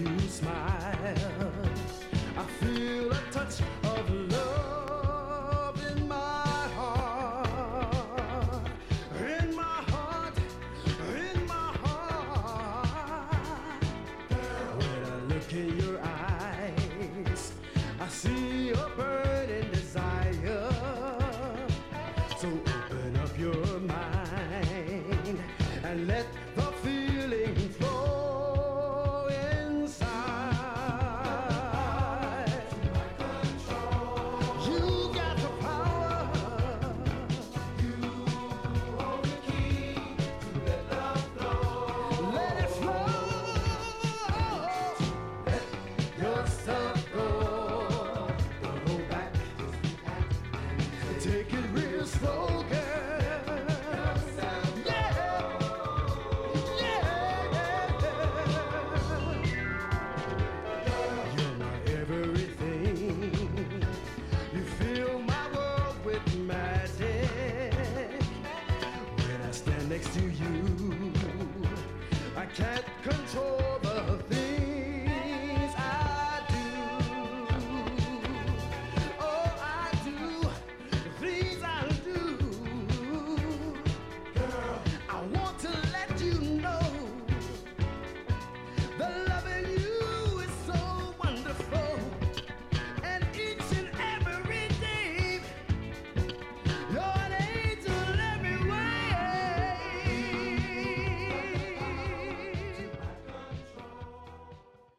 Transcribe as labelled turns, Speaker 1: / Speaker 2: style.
Speaker 1: you smile. I feel a touch of love in my heart, in my heart, in my heart. When I look in your eyes,